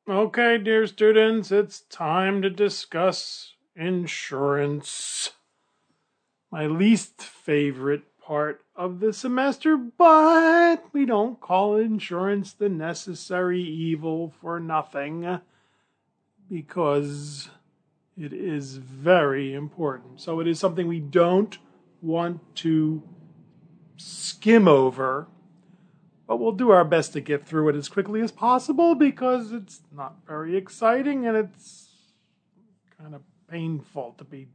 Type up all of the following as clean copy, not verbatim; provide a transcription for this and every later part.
Okay, dear students, it's time to discuss insurance. My least favorite part of the semester, but we don't call insurance the necessary evil for nothing because it is very important. So it is something we don't want to skim over, but we'll do our best to get through it as quickly as possible because it's not very exciting and it's kind of painful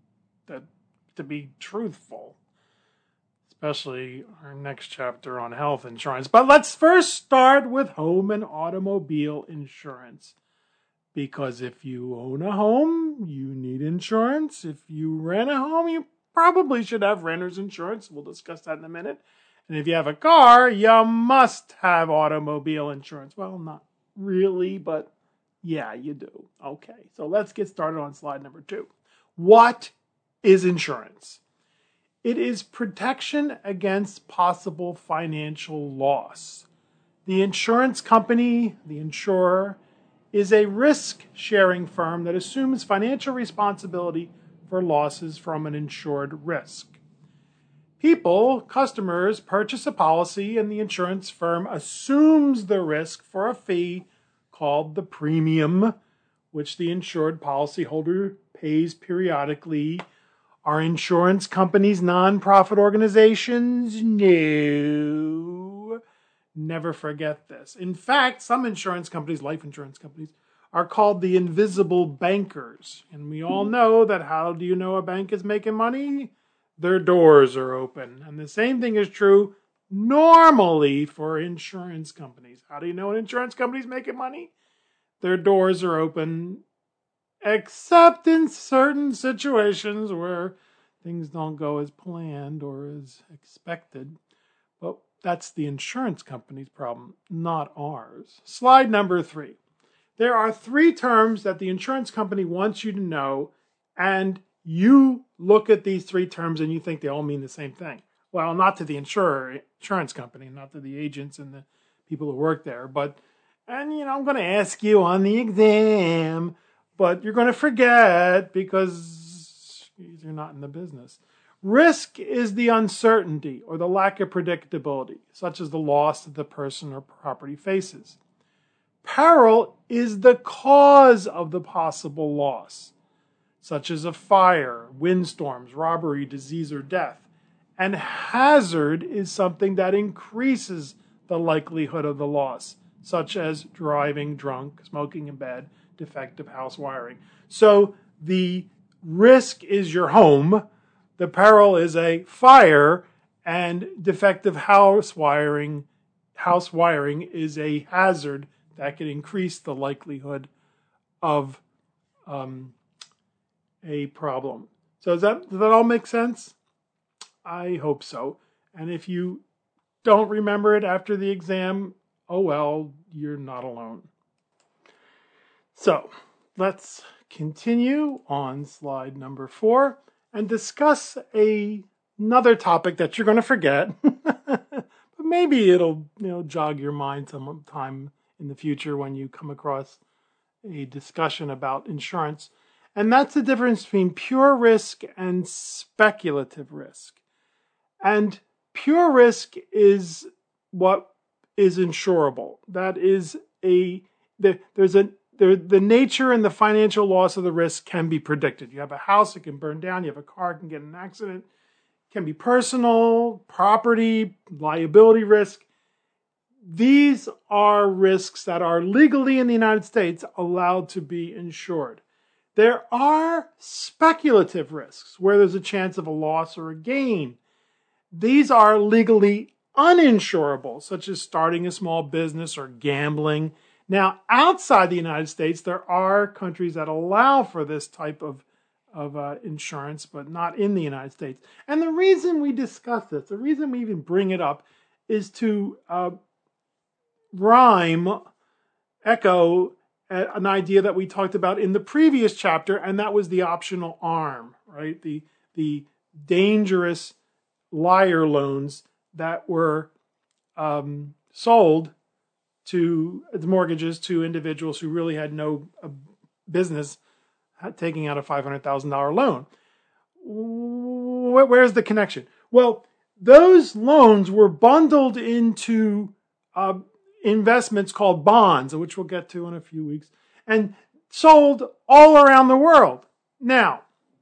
to be truthful, especially our next chapter on health insurance. But let's first start with home and automobile insurance. Because if you own a home, you need insurance. If you rent a home, you probably should have renter's insurance. We'll discuss that in a minute. And if you have a car, you must have automobile insurance. Well, not really, but yeah, you do. Okay, so let's get started on slide number 2. What is insurance? It is protection against possible financial loss. The insurance company, the insurer, is a risk-sharing firm that assumes financial responsibility for losses from an insured risk. People, customers, purchase a policy and the insurance firm assumes the risk for a fee called the premium, which the insured policyholder pays periodically. Are insurance companies non-profit organizations? No. Never forget this. In fact, some insurance companies, life insurance companies, are called the invisible bankers. And we all know that how do you know a bank is making money? Their doors are open. And the same thing is true normally for insurance companies. How do you know an insurance company is making money? Their doors are open, except in certain situations where things don't go as planned or as expected. But that's the insurance company's problem, not ours. Slide number 3. There are 3 terms that the insurance company wants you to know, and you look at these 3 terms and you think they all mean the same thing. Well, not to the insurance company, not to the agents and the people who work there, but, and I'm going to ask you on the exam, but you're going to forget because you're not in the business. Risk is the uncertainty or the lack of predictability, such as the loss that the person or property faces. Peril is the cause of the possible loss, such as a fire, windstorms, robbery, disease, or death. And hazard is something that increases the likelihood of the loss, such as driving drunk, smoking in bed, defective house wiring. So the risk is your home, the peril is a fire, and defective house wiring is a hazard that can increase the likelihood of a problem. So does that all make sense? I hope so. And if you don't remember it after the exam, oh well, you're not alone. So let's continue on slide number 4 and discuss another topic that you're going to forget, but maybe it'll jog your mind sometime in the future when you come across a discussion about insurance. And that's the difference between pure risk and speculative risk. And pure risk is what is insurable. That is the nature and the financial loss of the risk can be predicted. You have a house, it can burn down. You have a car, it can get in an accident. It can be personal, property, liability risk. These are risks that are legally in the United States allowed to be insured. There are speculative risks where there's a chance of a loss or a gain. These are legally uninsurable, such as starting a small business or gambling. Now, outside the United States, there are countries that allow for this type of insurance, but not in the United States. And the reason we discuss this, the reason we even bring it up, is to echo an idea that we talked about in the previous chapter, and that was the optional arm, right? The dangerous liar loans that were sold to the mortgages to individuals who really had no business taking out a $500,000 loan. Where's the connection? Well, those loans were bundled into investments called bonds, which we'll get to in a few weeks, and sold all around the world. Now,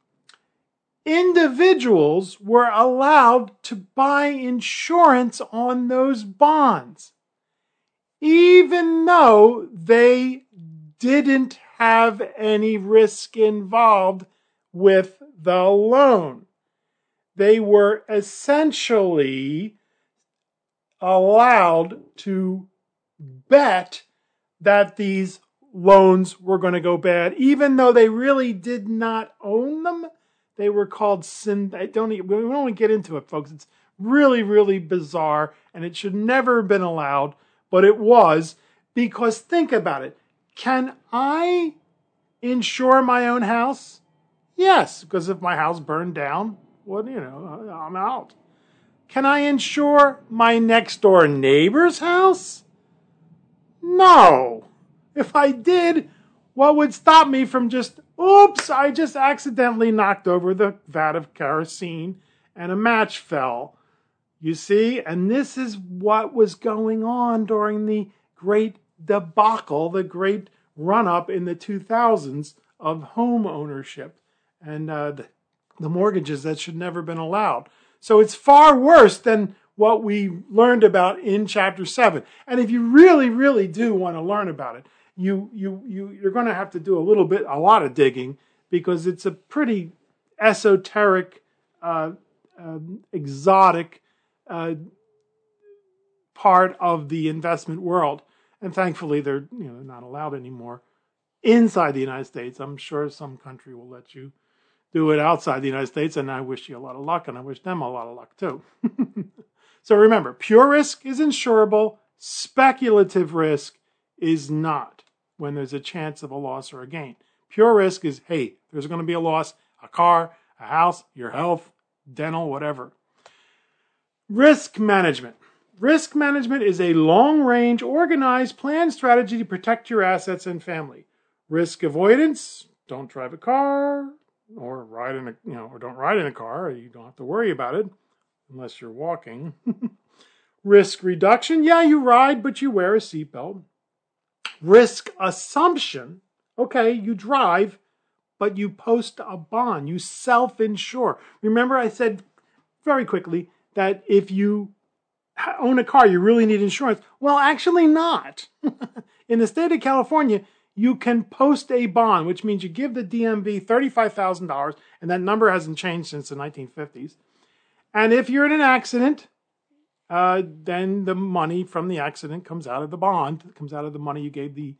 individuals were allowed to buy insurance on those bonds, even though they didn't have any risk involved with the loan. They were essentially allowed to bet that these loans were going to go bad, even though they really did not own them. They were called we don't get into it, folks. It's really, really bizarre, and it should never have been allowed, but it was, because think about it. Can I insure my own house? Yes, because if my house burned down, well, I'm out. Can I insure my next door neighbor's house? No. If I did, what would stop me from I just accidentally knocked over the vat of kerosene and a match fell. You see? And this is what was going on during the great debacle, the great run-up in the 2000s of home ownership and the mortgages that should never have been allowed. So it's far worse than what we learned about in chapter 7. And if you really, really do want to learn about it, you're going to have to do a lot of digging, because it's a pretty esoteric, exotic part of the investment world. And thankfully, they're not allowed anymore inside the United States. I'm sure some country will let you do it outside the United States, and I wish you a lot of luck, and I wish them a lot of luck too. So remember, pure risk is insurable. Speculative risk is not, when there's a chance of a loss or a gain. Pure risk is, hey, there's going to be a loss, a car, a house, your health, dental, whatever. Risk management. Risk management is a long-range, organized, planned strategy to protect your assets and family. Risk avoidance, don't drive a car, or don't ride in a car. You don't have to worry about it unless you're walking. Risk reduction, yeah, you ride, but you wear a seatbelt. Risk assumption, okay, you drive, but you post a bond. You self-insure. Remember, I said very quickly that if you own a car, you really need insurance. Well, actually not. In the state of California, you can post a bond, which means you give the DMV $35,000, and that number hasn't changed since the 1950s. And if you're in an accident, then the money from the accident comes out of the bond, comes out of the money you gave the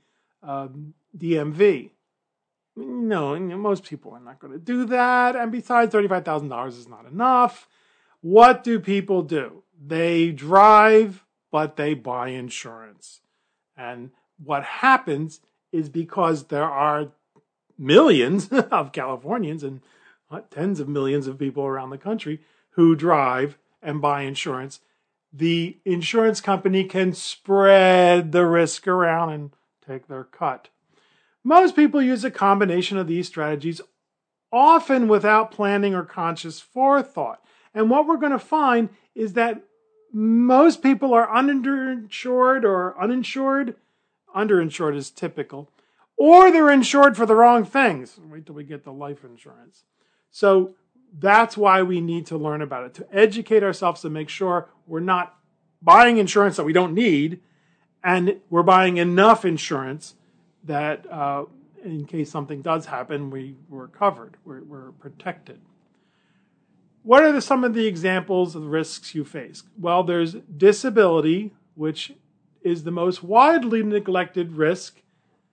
DMV. No, most people are not going to do that. And besides, $35,000 is not enough. What do people do? They drive, but they buy insurance. And what happens is, because there are millions of Californians and tens of millions of people around the country who drive and buy insurance, the insurance company can spread the risk around and take their cut. Most people use a combination of these strategies, often without planning or conscious forethought. And what we're going to find is that most people are underinsured or uninsured. Underinsured is typical. Or they're insured for the wrong things. Wait till we get the life insurance. So that's why we need to learn about it, to educate ourselves, to make sure we're not buying insurance that we don't need, and we're buying enough insurance that in case something does happen, we're covered, we're protected. What are some of the examples of the risks you face? Well, there's disability, which is the most widely neglected risk.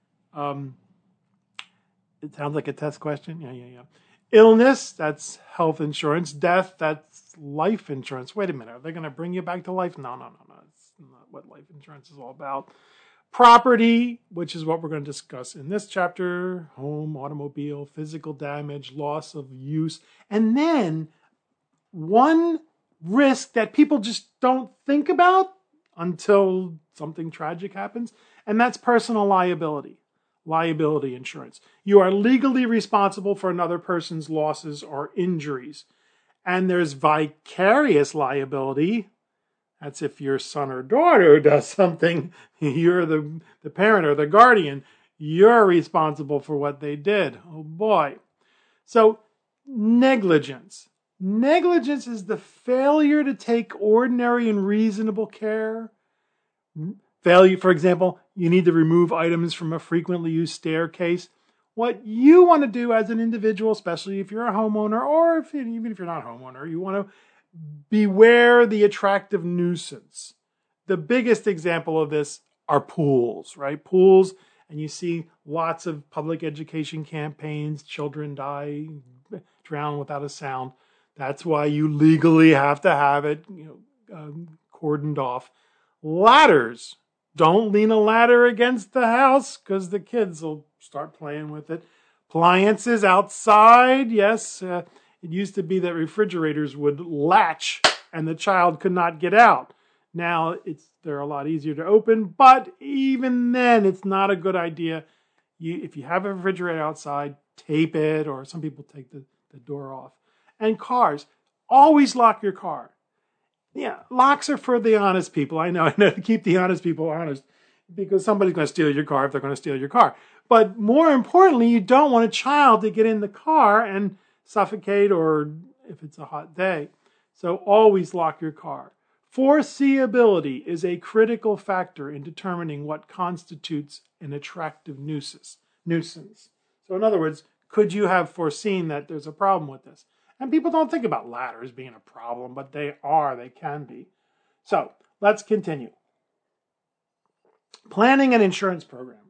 It sounds like a test question. Yeah. Illness, that's health insurance. Death, that's life insurance. Wait a minute, are they going to bring you back to life? No. That's not what life insurance is all about. Property, which is what we're going to discuss in this chapter. Home, automobile, physical damage, loss of use. And then one risk that people just don't think about until something tragic happens. And that's personal liability insurance. You are legally responsible for another person's losses or injuries. And there's vicarious liability. That's if your son or daughter does something, you're the parent or the guardian. You're responsible for what they did. Oh boy. So negligence. Negligence is the failure to take ordinary and reasonable care. Failure, for example, you need to remove items from a frequently used staircase. What you want to do as an individual, especially if you're a homeowner or even if you're not a homeowner, you want to beware the attractive nuisance. The biggest example of this are pools, right? Pools, and you see lots of public education campaigns, children drown without a sound. That's why you legally have to have it, cordoned off. Ladders. Don't lean a ladder against the house because the kids will start playing with it. Appliances outside. Yes, it used to be that refrigerators would latch and the child could not get out. Now they're a lot easier to open, but even then it's not a good idea. If you have a refrigerator outside, tape it, or some people take the door off. And cars. Always lock your car. Yeah, locks are for the honest people. I know, to keep the honest people honest, because somebody's going to steal your car if they're going to steal your car. But more importantly, you don't want a child to get in the car and suffocate, or if it's a hot day. So always lock your car. Foreseeability is a critical factor in determining what constitutes an attractive nuisance. So in other words, could you have foreseen that there's a problem with this? And people don't think about ladders being a problem, but they can be. So let's continue. Planning an insurance program.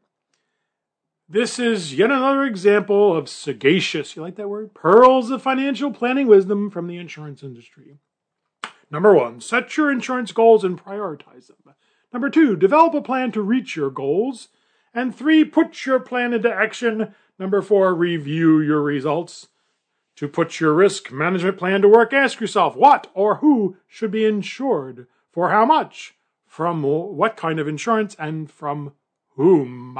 This is yet another example of sagacious, you like that word? Pearls of financial planning wisdom from the insurance industry. Number 1, set your insurance goals and prioritize them. Number 2, develop a plan to reach your goals. And 3, put your plan into action. Number 4, review your results. To put your risk management plan to work, ask yourself what or who should be insured, for how much, from what kind of insurance, and from whom.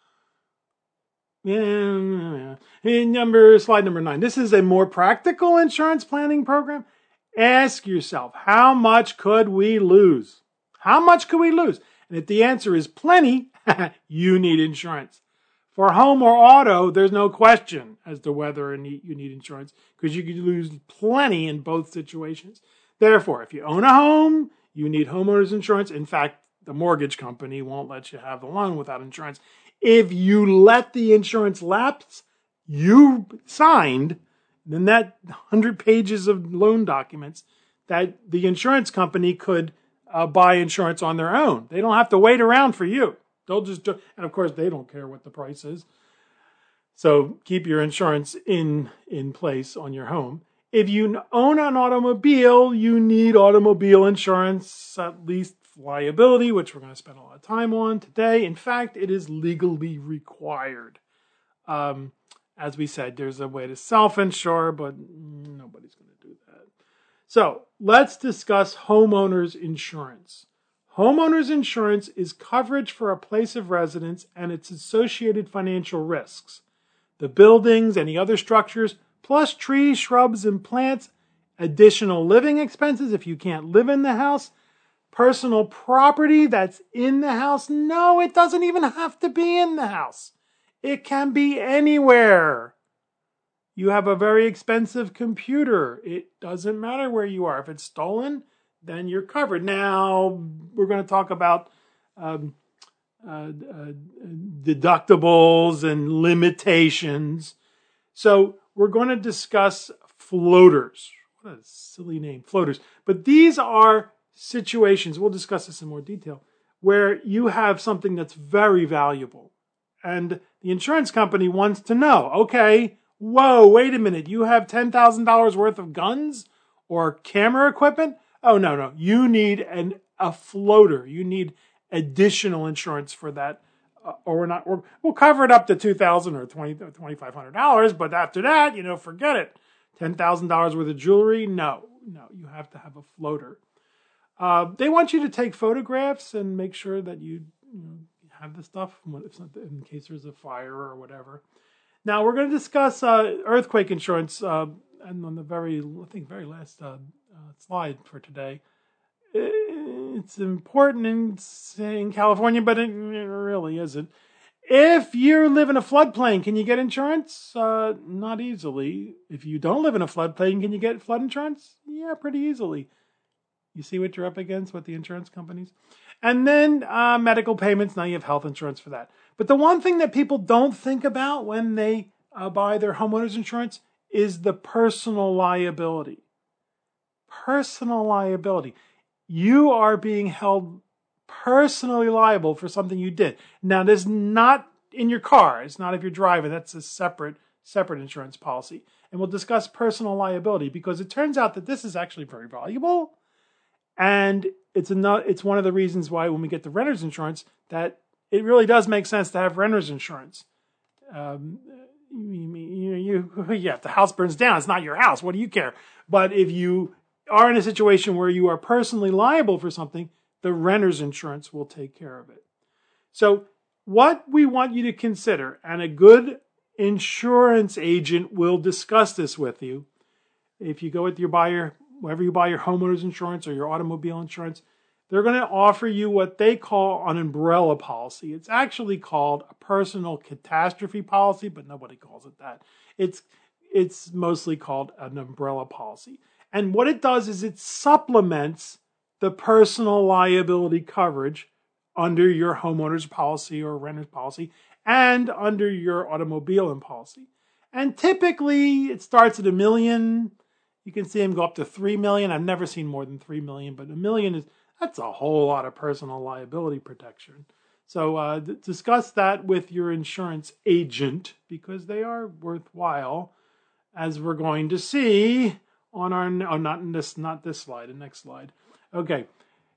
Slide number 9. This is a more practical insurance planning program. Ask yourself, how much could we lose? How much could we lose? And if the answer is plenty, you need insurance. For home or auto, there's no question as to whether you need insurance, because you could lose plenty in both situations. Therefore, if you own a home, you need homeowners insurance. In fact, the mortgage company won't let you have the loan without insurance. If you let the insurance lapse, you signed, then that 100 pages of loan documents, that the insurance company could buy insurance on their own. They don't have to wait around for you. They'll just do, and of course they don't care what the price is. So keep your insurance in place on your home. If you own an automobile, you need automobile insurance, at least liability, which we're going to spend a lot of time on today. In fact, it is legally required. As we said, there's a way to self-insure, but nobody's going to do that. So let's discuss homeowners insurance. Homeowners insurance is coverage for a place of residence and its associated financial risks. The buildings, any other structures, plus trees, shrubs, and plants, additional living expenses if you can't live in the house, personal property that's in the house. No, it doesn't even have to be in the house. It can be anywhere. You have a very expensive computer. It doesn't matter where you are. If it's stolen, then you're covered. Now, we're going to talk about deductibles and limitations. So we're going to discuss floaters. What a silly name, floaters. But these are situations, we'll discuss this in more detail, where you have something that's very valuable. And the insurance company wants to know, okay, whoa, wait a minute, you have $10,000 worth of guns or camera equipment? Oh, no, you need a floater. You need additional insurance for that. We'll cover it up to $2,000 or $2,500, but after that, forget it. $10,000 worth of jewelry? No, you have to have a floater. They want you to take photographs and make sure that you have the stuff in case there's a fire or whatever. Now we're going to discuss earthquake insurance, and on the very last slide for today. It's important in California, but it really isn't. If you live in a floodplain, can you get insurance? Not easily. If you don't live in a floodplain, can you get flood insurance? Yeah, pretty easily. You see what you're up against with the insurance companies? And then medical payments. Now you have health insurance for that. But the one thing that people don't think about when they buy their homeowner's insurance is the personal liability. Personal liability. You are being held personally liable for something you did. Now, this is not in your car. It's not if you're driving. That's a separate insurance policy. And we'll discuss personal liability because it turns out that this is actually very valuable. And it's one of the reasons why when we get the renter's insurance that it really does make sense to have renter's insurance. If the house burns down, it's not your house. What do you care? But if you are in a situation where you are personally liable for something, the renter's insurance will take care of it. So what we want you to consider, and a good insurance agent will discuss this with you. If you go with wherever you buy your homeowner's insurance or your automobile insurance, they're going to offer you what they call an umbrella policy. It's actually called a personal catastrophe policy, but nobody calls it that. It's mostly called an umbrella policy. And what it does is it supplements the personal liability coverage under your homeowner's policy or renter's policy and under your automobile policy. And typically it starts at $1 million. You can see them go up to $3 million. I've never seen more than $3 million, but $1 million that's a whole lot of personal liability protection. So discuss that with your insurance agent because they are worthwhile, as we're going to see on our not this slide, the next slide. Okay,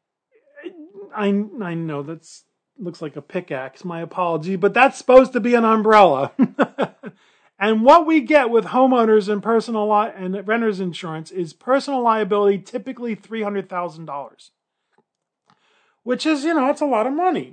I know that looks like a pickaxe. My apology, but that's supposed to be an umbrella. And what we get with homeowners and and renters insurance is personal liability, typically $300,000, which is it's a lot of money.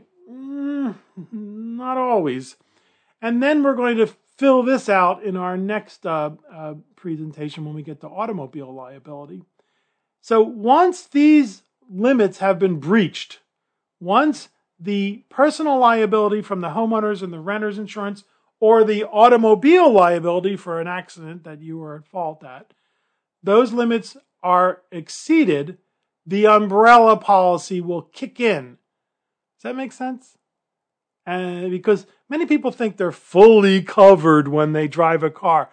Not always. And then we're going to fill this out in our next presentation when we get to automobile liability. So once these limits have been breached, once the personal liability from the homeowners and the renter's insurance or the automobile liability for an accident that you were at fault at, those limits are exceeded, the umbrella policy will kick in. Does that make sense? Because many people think they're fully covered when they drive a car.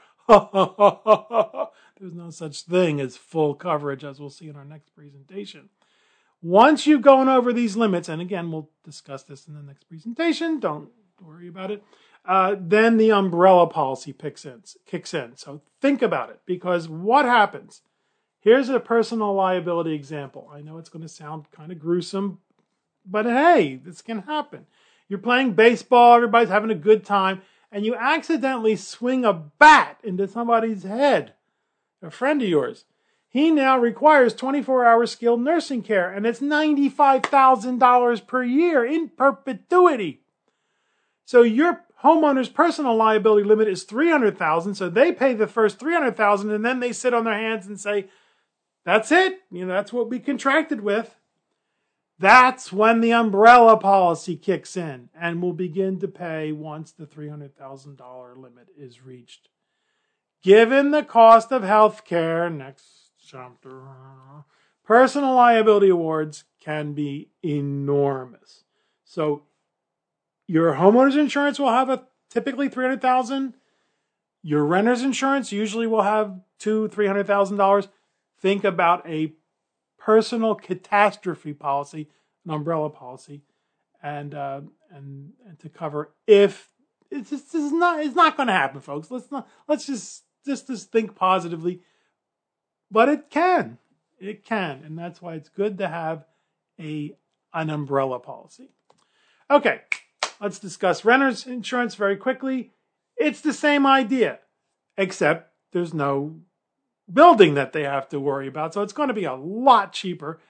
There's no such thing as full coverage, as we'll see in our next presentation. Once you've gone over these limits, and again, we'll discuss this in the next presentation, don't worry about it, then the umbrella policy kicks in. So think about it, because what happens? Here's a personal liability example. I know it's going to sound kind of gruesome, but hey, this can happen. You're playing baseball, everybody's having a good time, and you accidentally swing a bat into somebody's head, a friend of yours. He now requires 24-hour skilled nursing care, and it's $95,000 per year in perpetuity. So your homeowner's personal liability limit is $300,000, so they pay the first $300,000, and then they sit on their hands and say, that's it. That's what we contracted with. That's when the umbrella policy kicks in and will begin to pay once the $300,000 limit is reached. Given the cost of health care, next chapter, personal liability awards can be enormous. So your homeowner's insurance will have typically $300,000. Your renter's insurance usually will have $200,000-$300,000. Think about a personal catastrophe policy, an umbrella policy, and to cover if it's not going to happen, folks. Let's just think positively, but it can, and that's why it's good to have an umbrella policy. Okay, let's discuss renter's insurance very quickly. It's the same idea, except there's no building that they have to worry about, so it's going to be a lot cheaper.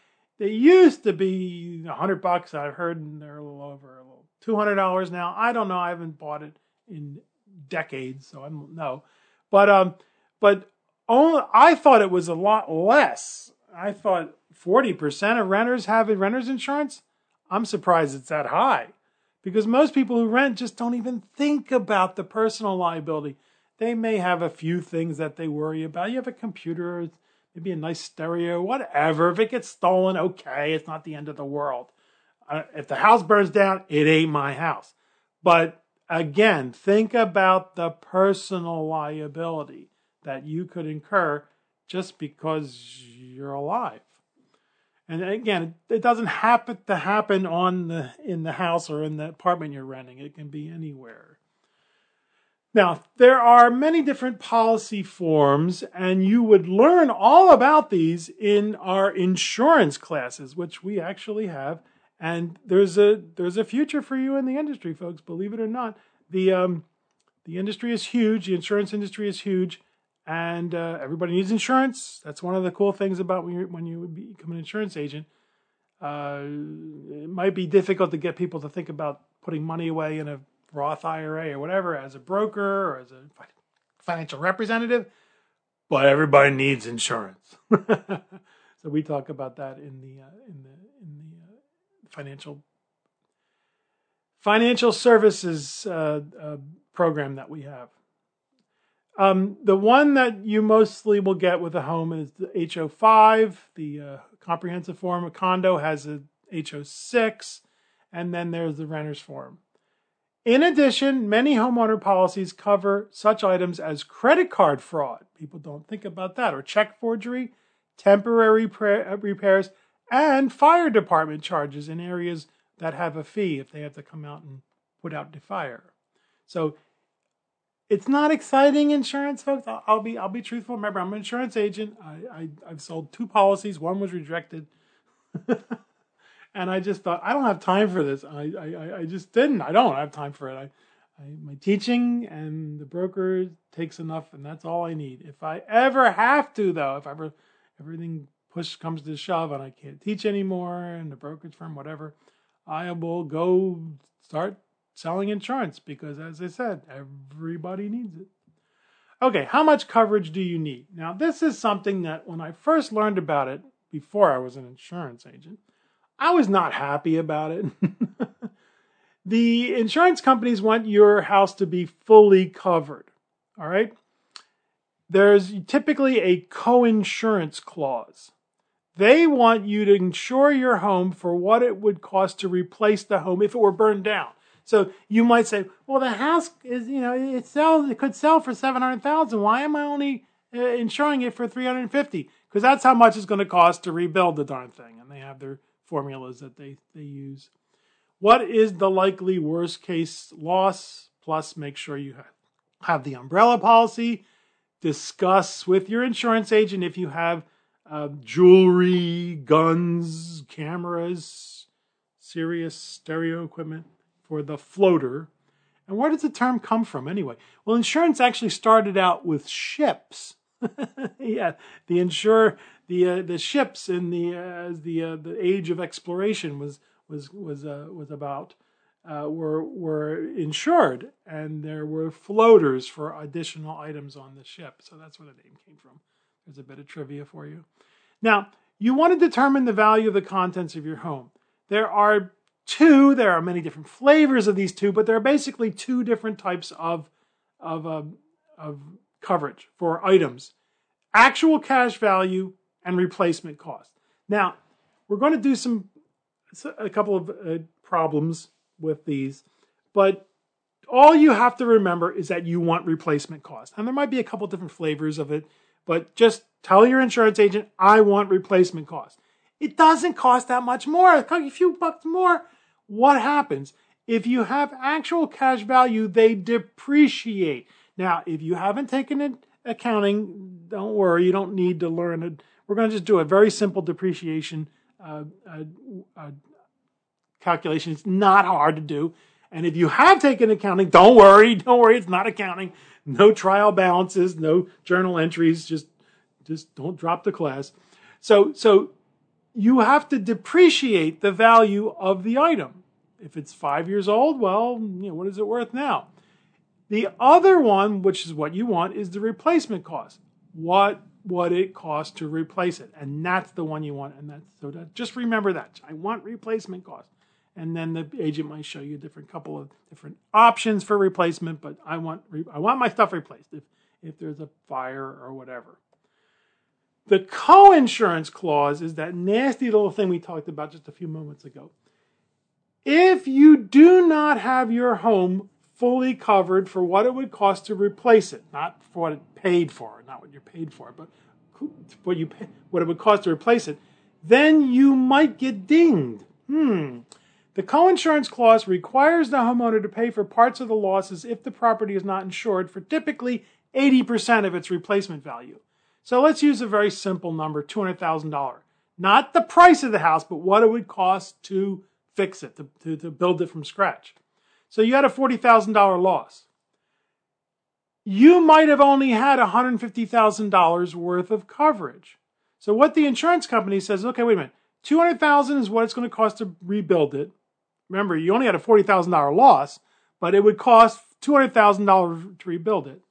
they used to be $100. I've heard they're a little over $200 now. I don't know. I haven't bought it in decades, so I don't know. But I thought it was a lot less. I thought 40% of renters have renter's insurance. I'm surprised it's that high, because most people who rent just don't even think about the personal liability. They may have a few things that they worry about. You have a computer, maybe a nice stereo, whatever. If it gets stolen, okay, it's not the end of the world. If the house burns down, it ain't my house. But again, think about the personal liability that you could incur just because you're alive. And again, it doesn't happen to happen in the house or in the apartment you're renting. It can be anywhere. Now, there are many different policy forms, and you would learn all about these in our insurance classes, which we actually have. And there's a future for you in the industry, folks. Believe it or not, the industry is huge. The insurance industry is huge, and everybody needs insurance. That's one of the cool things about when you become an insurance agent. It might be difficult to get people to think about putting money away in a Roth IRA or whatever as a broker or as a financial representative, but everybody needs insurance. So we talk about that in the financial services program that we have. The one that you mostly will get with a home is the HO5. The comprehensive form. A condo has a HO6, and then there's the renter's form. In addition, many homeowner policies cover such items as credit card fraud. People don't think about that. Or check forgery, temporary repairs, and fire department charges in areas that have a fee if they have to come out and put out the fire. So it's not exciting insurance, folks. I'll be truthful. Remember, I'm an insurance agent. I've sold 2 policies. One was rejected. And I just thought, I don't have time for this. I just didn't. I don't have time for it. My teaching and the broker takes enough, and that's all I need. If I ever have to, though, if ever everything push comes to shove and I can't teach anymore, and the brokerage firm, whatever, I will go start selling insurance because, as I said, everybody needs it. Okay, how much coverage do you need? Now, this is something that when I first learned about it, before I was an insurance agent, I was not happy about it. The insurance companies want your house to be fully covered, all right? There's typically a co-insurance clause. They want you to insure your home for what it would cost to replace the home if it were burned down. So you might say, well, the house is, it could sell for $700,000. Why am I only insuring it for $350,000? Because that's how much it's going to cost to rebuild the darn thing. And they have their formulas that they use. What is the likely worst case loss? Plus, make sure you have the umbrella policy. Discuss with your insurance agent if you have jewelry, guns, cameras, serious stereo equipment for the floater. And where does the term come from anyway? Well, insurance actually started out with ships. Yeah, the ships in the age of exploration were insured, and there were floaters for additional items on the ship. So that's where the name came from. There's a bit of trivia for you. Now, you want to determine the value of the contents of your home. There are many different flavors of these 2, but there are basically 2 different types of coverage for items: actual cash value and replacement cost. Now, we're going to do a couple of problems with these, but all you have to remember is that you want replacement cost. And there might be a couple different flavors of it, but just tell your insurance agent, I want replacement cost. It doesn't cost that much more. A few bucks more. What happens? If you have actual cash value, they depreciate. Now, if you haven't taken accounting, don't worry, you don't need to learn it. We're going to just do a very simple depreciation calculation. It's not hard to do. And if you have taken accounting, don't worry, it's not accounting. No trial balances, no journal entries, just don't drop the class. So you have to depreciate the value of the item. If it's 5 years old, well, what is it worth now? The other one, which is what you want, is the replacement cost. What it costs to replace it. And that's the one you want. Just remember that. I want replacement cost. And then the agent might show you a couple of different options for replacement, but I want my stuff replaced if there's a fire or whatever. The co-insurance clause is that nasty little thing we talked about just a few moments ago. If you do not have your home fully covered for what it would cost to replace it, not for what it paid for, not what you're paid for, but what it would cost to replace it, then you might get dinged. The co-insurance clause requires the homeowner to pay for parts of the losses if the property is not insured for typically 80% of its replacement value. So let's use a very simple number, $200,000. Not the price of the house, but what it would cost to fix it, to build it from scratch. So you had a $40,000 loss. You might have only had $150,000 worth of coverage. So what the insurance company says, okay, wait a minute, $200,000 is what it's going to cost to rebuild it. Remember, you only had a $40,000 loss, but it would cost $200,000 to rebuild it.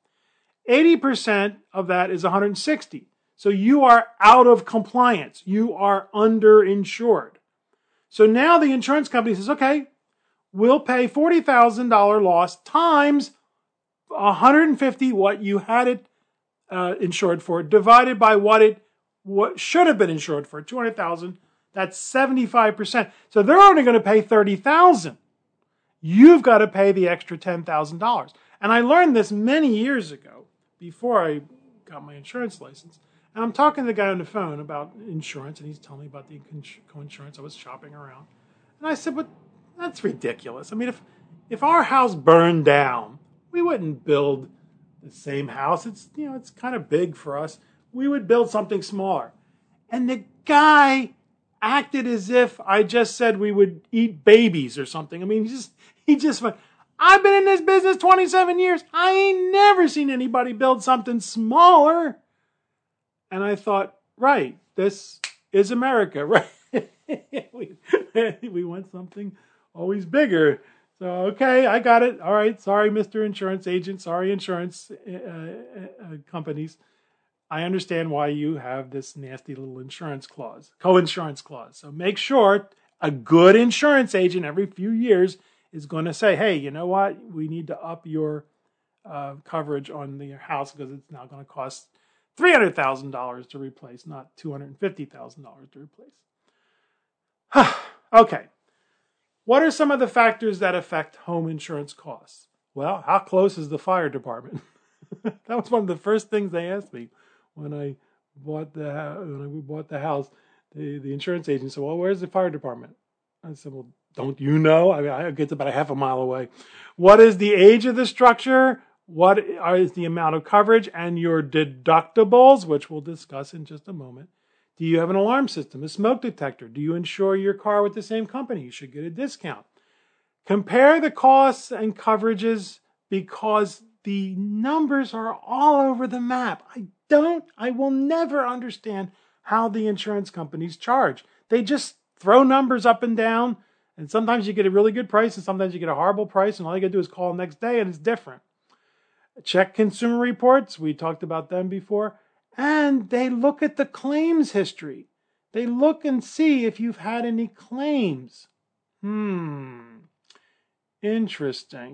80% of that is $160,000. So you are out of compliance. You are underinsured. So now the insurance company says, okay, we'll pay $40,000 loss times $150,000, what you had it insured for, divided by what should have been insured for, $200,000. That's 75%. So they're only going to pay $30,000. You've got to pay the extra $10,000. And I learned this many years ago, before I got my insurance license. And I'm talking to the guy on the phone about insurance, and he's telling me about the co-insurance. I was shopping around. And I said, but that's ridiculous. I mean, if our house burned down, we wouldn't build the same house. It's kind of big for us. We would build something smaller. And the guy acted as if I just said we would eat babies or something. I mean, he just went, I've been in this business 27 years. I ain't never seen anybody build something smaller. And I thought, right, this is America, right? we want something always bigger. So, okay, I got it. All right, sorry, Mr. Insurance Agent. Sorry, insurance companies. I understand why you have this nasty little insurance clause, co-insurance clause. So make sure a good insurance agent every few years is going to say, hey, you know what? We need to up your coverage on the house because it's now going to cost $300,000 to replace, not $250,000 to replace. Okay. What are some of the factors that affect home insurance costs? Well, how close is the fire department? That was one of the first things they asked me when I bought the house. The insurance agent said, well, where's the fire department? I said, well, don't you know? I mean, I get about a half a mile away. What is the age of the structure? What is the amount of coverage and your deductibles, which we'll discuss in just a moment? Do you have an alarm system, a smoke detector? Do you insure your car with the same company? You should get a discount. Compare the costs and coverages because the numbers are all over the map. I will never understand how the insurance companies charge. They just throw numbers up and down, and sometimes you get a really good price, and sometimes you get a horrible price, and all you got to do is call the next day, and it's different. Check consumer reports. We talked about them before. And they look at the claims history. They look and see if you've had any claims. Interesting.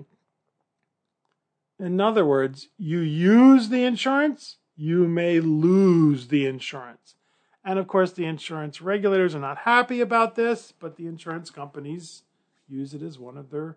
In other words, you use the insurance, you may lose the insurance. And of course, the insurance regulators are not happy about this, but the insurance companies use it as one of their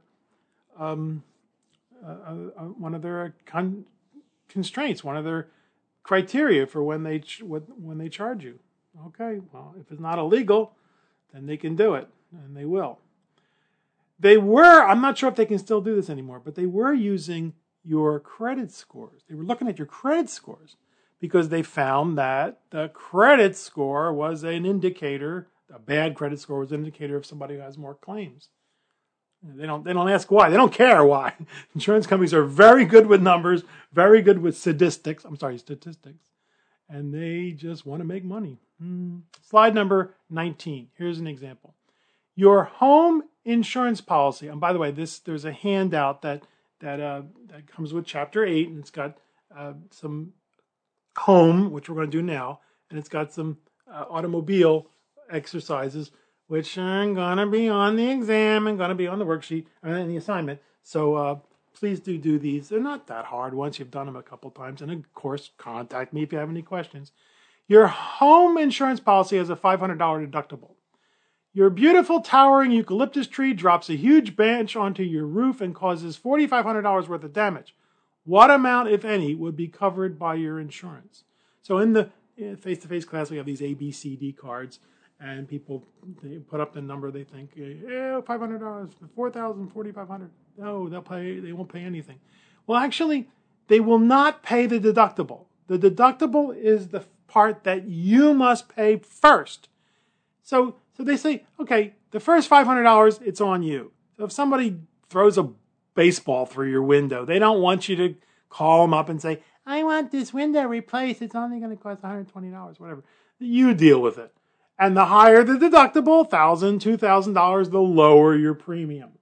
constraints, one of their criteria for when they charge you. Okay, well, if it's not illegal, then they can do it, and they will. I'm not sure if they can still do this anymore, but they were using your credit scores. They were looking at your credit scores because they found that the credit score was an indicator, a bad credit score was an indicator of somebody who has more claims. They don't ask why. They don't care why. Insurance companies are very good with numbers, very good with statistics, and they just want to make money. Slide number 19. Here's an example. Your home insurance policy, and by the way, there's a handout that comes with Chapter 8, and it's got some home, which we're going to do now, and it's got some automobile exercises, which are going to be on the exam and going to be on the worksheet and the assignment. So please do these. They're not that hard once you've done them a couple times. And of course, contact me if you have any questions. Your home insurance policy has a $500 deductible. Your beautiful towering eucalyptus tree drops a huge branch onto your roof and causes $4,500 worth of damage. What amount, if any, would be covered by your insurance? So in the face-to-face class, we have these ABCD cards, and people they put up the number they think, $500, $4,000, $4,500. No, they won't pay anything. Well, actually, they will not pay the deductible. The deductible is the part that you must pay first. So they say, okay, the first $500, it's on you. So if somebody throws a baseball through your window, they don't want you to call them up and say, I want this window replaced. It's only going to cost $120, whatever. You deal with it. And the higher the deductible, $1,000, $2,000, the lower your premium.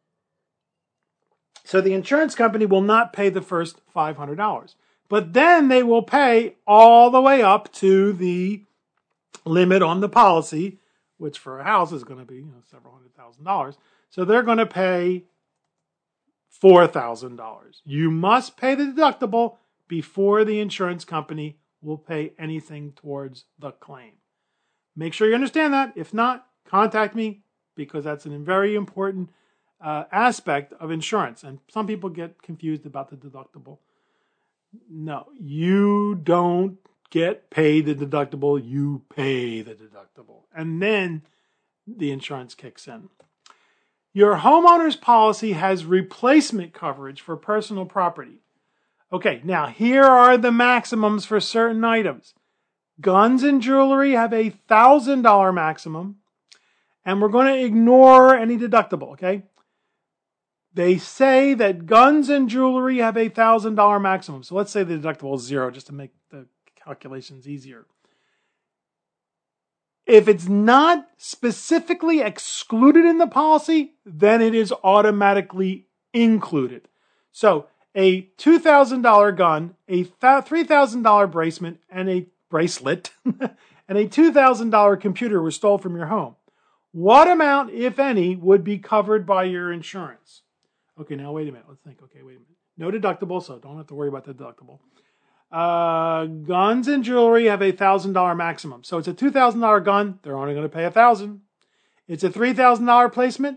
So the insurance company will not pay the first $500. But then they will pay all the way up to the limit on the policy, which for a house is going to be several $100,000. So they're going to pay $4,000. You must pay the deductible before the insurance company will pay anything towards the claim. Make sure you understand that. If not, contact me, because that's a very important aspect of insurance. And some people get confused about the deductible. No, you don't get paid the deductible. You pay the deductible. And then the insurance kicks in. Your homeowner's policy has replacement coverage for personal property. Okay, now here are the maximums for certain items. Guns and jewelry have a $1,000 maximum, and we're going to ignore any deductible, okay? They say that guns and jewelry have a $1,000 maximum. So let's say the deductible is $0 just to make the calculations easier. If it's not specifically excluded in the policy, then it is automatically included. So a $2,000 gun, a $3,000 bracelet, and a $2,000 computer were stolen from your home. What amount, if any, would be covered by your insurance? Okay, now wait a minute. Let's think. Okay, wait a minute. No deductible, so don't have to worry about the deductible. Guns and jewelry have a $1,000 maximum. So it's a $2,000 gun. They're only going to pay $1,000. It's a $3,000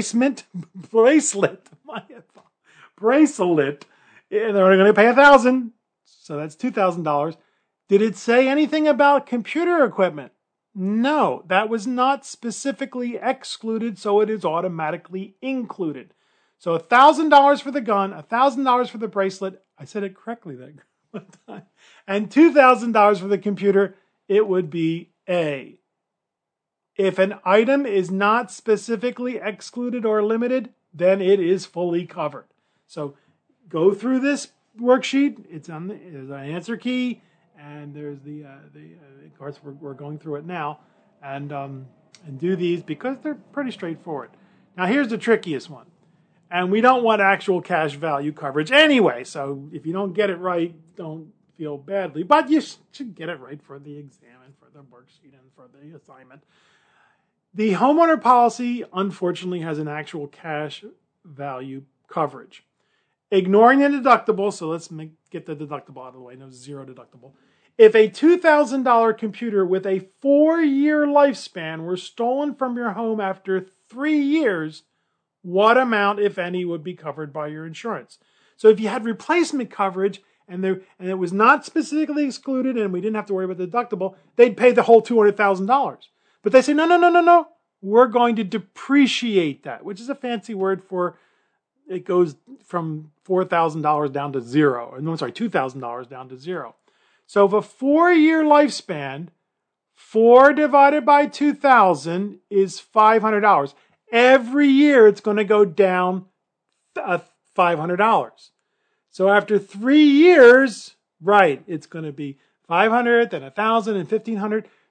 bracelet. They're only going to pay $1,000. So that's $2,000. Did it say anything about computer equipment? No, that was not specifically excluded, so it is automatically included. So $1,000 for the gun, $1,000 for the bracelet. I said it correctly that one time. And $2,000 for the computer. It would be A. If an item is not specifically excluded or limited, then it is fully covered. So go through this worksheet. It's on there's an answer key, and there's the of course we're going through it now, and do these because they're pretty straightforward. Now here's the trickiest one. And we don't want actual cash value coverage anyway, so if you don't get it right, don't feel badly. But you should get it right for the exam and for the worksheet and for the assignment. The homeowner policy, unfortunately, has an actual cash value coverage. Ignoring the deductible, so let's get the deductible out of the way, no $0 deductible. If a $2,000 computer with a 4-year lifespan were stolen from your home after 3 years, what amount, if any, would be covered by your insurance? So if you had replacement coverage and it was not specifically excluded and we didn't have to worry about the deductible, they'd pay the whole $200,000. But they say, no. We're going to depreciate that, which is a fancy word for it goes from $4,000 down to $0. No, sorry, $2,000 down to $0. So if a 4-year lifespan, 4 divided by 2,000 is $500. Every year it's going to go down $500. So after 3 years, right, it's going to be $500, then $1,000 and $1,500.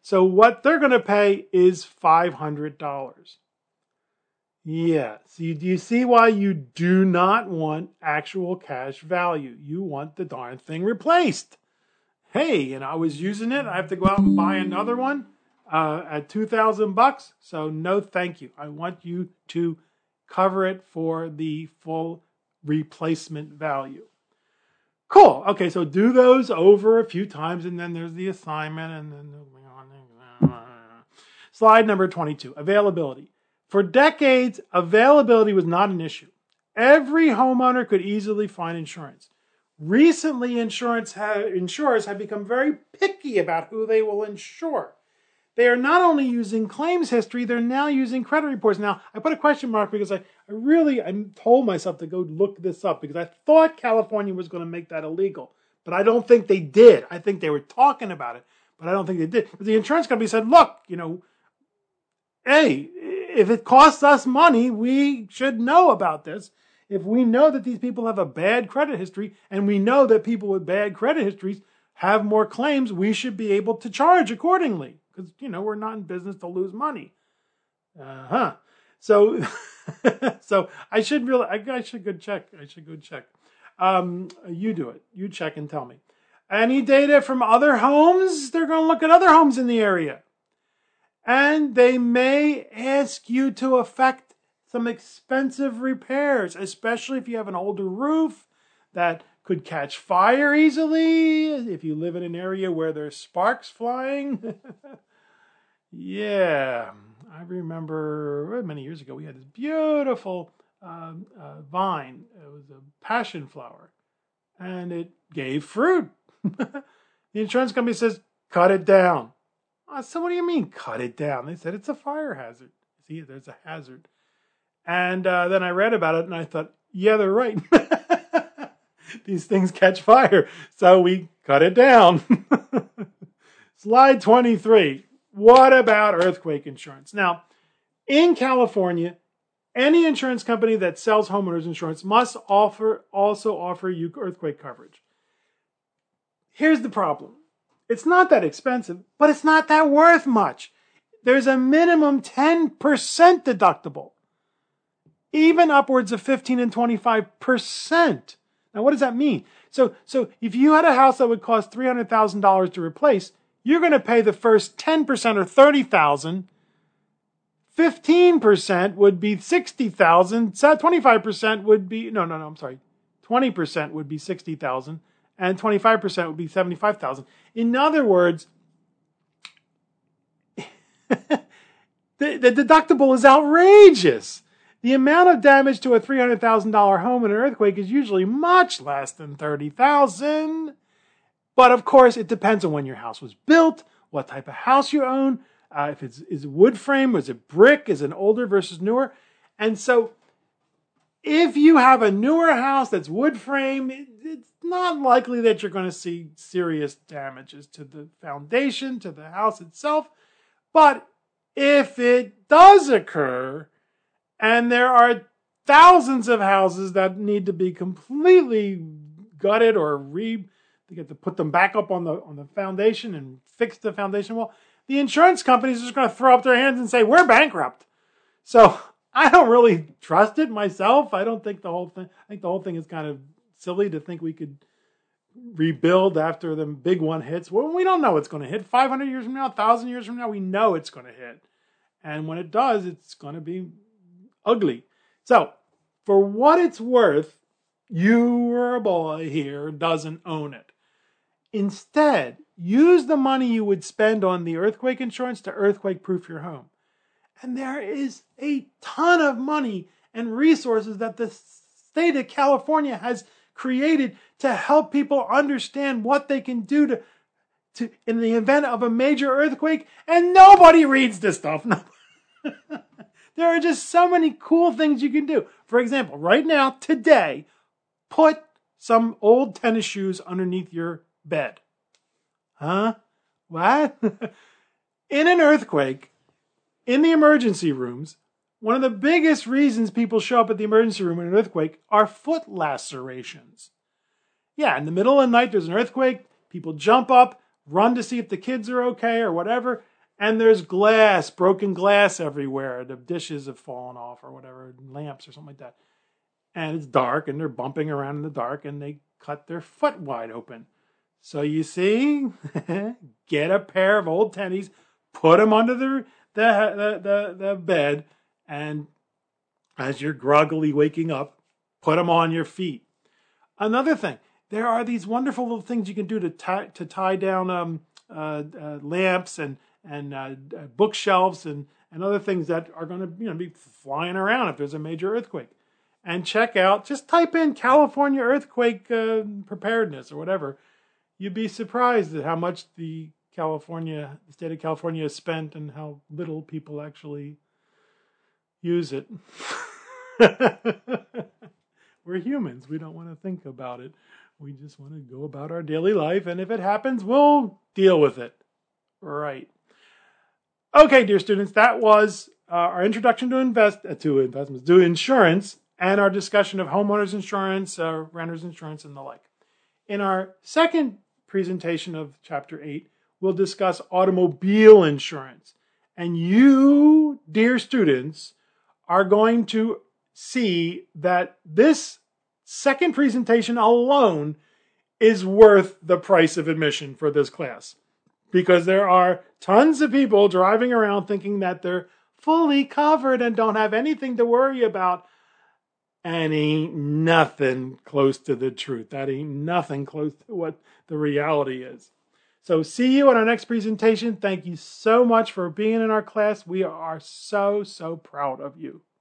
So what they're going to pay is $500. Yeah. So do you see why you do not want actual cash value? You want the darn thing replaced. Hey, and I was using it. I have to go out and buy another one at $2,000. So no, thank you. I want you to cover it for the full replacement value. Cool. Okay, so do those over a few times, and then there's the assignment, and then slide number 22, availability. For decades, availability was not an issue. Every homeowner could easily find insurance. Recently, insurers have become very picky about who they will insure. They are not only using claims history, they're now using credit reports. Now, I put a question mark because I told myself to go look this up because I thought California was going to make that illegal. But I don't think they did. I think they were talking about it, but I don't think they did. But the insurance company said, look, hey, if it costs us money, we should know about this. If we know that these people have a bad credit history and we know that people with bad credit histories have more claims, we should be able to charge accordingly because, we're not in business to lose money. So, so I should go check. You do it. You check and tell me. Any data from other homes? They're going to look at other homes in the area. And they may ask you to effect some expensive repairs, especially if you have an older roof that could catch fire easily, if you live in an area where there's sparks flying. Yeah, I remember many years ago we had this beautiful vine. It was a passion flower, and it gave fruit. The insurance company says, cut it down. I said, what do you mean, cut it down? They said, it's a fire hazard. See, there's a hazard. And then I read about it, and I thought, yeah, they're right. These things catch fire. So we cut it down. Slide 23. What about earthquake insurance? Now, in California, any insurance company that sells homeowners insurance must also offer you earthquake coverage. Here's the problem. It's not that expensive, but it's not that worth much. There's a minimum 10% deductible, even upwards of 15 and 25%. Now, what does that mean? So if you had a house that would cost $300,000 to replace, you're going to pay the first 10% or $30,000. 15% would be $60,000. 25% would be, I'm sorry. 20% would be $60,000 and 25% would be $75,000. In other words, the deductible is outrageous. The amount of damage to a $300,000 home in an earthquake is usually much less than $30,000. But of course, it depends on when your house was built, what type of house you own, if is it wood frame, is it brick, is it older versus newer. And so if you have a newer house that's wood frame, it's not likely that you're going to see serious damages to the foundation, to the house itself. But if it does occur, and there are thousands of houses that need to be completely gutted or they get to put them back up on the foundation and fix the foundation wall, the insurance companies are just going to throw up their hands and say, we're bankrupt. So I don't really trust it myself. I think the whole thing is kind of silly to think we could rebuild after the big one hits. Well, we don't know it's going to hit. 500 years from now, 1,000 years from now, we know it's going to hit. And when it does, it's going to be ugly. So for what it's worth, your boy here doesn't own it. Instead, use the money you would spend on the earthquake insurance to earthquake-proof your home. And there is a ton of money and resources that the state of California has created to help people understand what they can do to in the event of a major earthquake. And nobody reads this stuff. There are just so many cool things you can do. For example, right now, today, put some old tennis shoes underneath your bed. Huh? What? In an earthquake, in the emergency rooms, one of the biggest reasons people show up at the emergency room in an earthquake are foot lacerations. Yeah, in the middle of the night, there's an earthquake, people jump up, run to see if the kids are okay or whatever, And there's glass, broken glass everywhere. The dishes have fallen off or whatever, lamps or something like that. And it's dark and they're bumping around in the dark and they cut their foot wide open. So you see, get a pair of old tennies, put them under the bed, and as you're groggily waking up, put them on your feet. Another thing, there are these wonderful little things you can do to tie down lamps and bookshelves and other things that are going to be flying around if there's a major earthquake. And check out, just type in California earthquake preparedness or whatever. You'd be surprised at how much the state of California has spent and how little people actually use it. We're humans. We don't want to think about it. We just want to go about our daily life. And if it happens, we'll deal with it. Right. Okay, dear students, that was our introduction to investments, to insurance, and our discussion of homeowners insurance, renters insurance, and the like. In our second presentation of Chapter 8, we'll discuss automobile insurance. And you, dear students, are going to see that this second presentation alone is worth the price of admission for this class. Because there are tons of people driving around thinking that they're fully covered and don't have anything to worry about. And ain't nothing close to the truth. That ain't nothing close to what the reality is. So see you in our next presentation. Thank you so much for being in our class. We are so, so proud of you.